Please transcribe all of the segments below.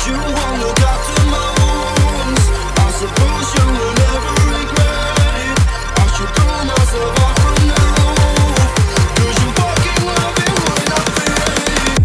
you won't look after my wounds. I suppose you will never regret it. I should throw myself off from the roof, 'cause you fucking love it when I feel it.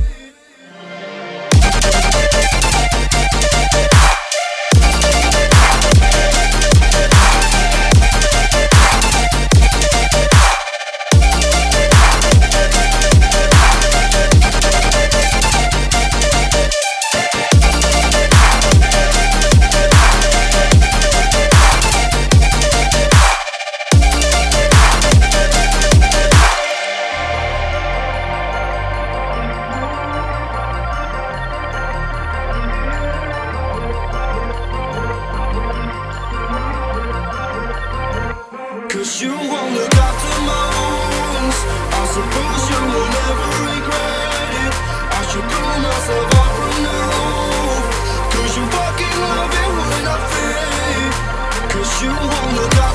Cause you won't look after my wounds. I suppose you will never regret it. I should throw myself off from the roof, 'cause you fucking love it when I feel it. 'Cause you won't look after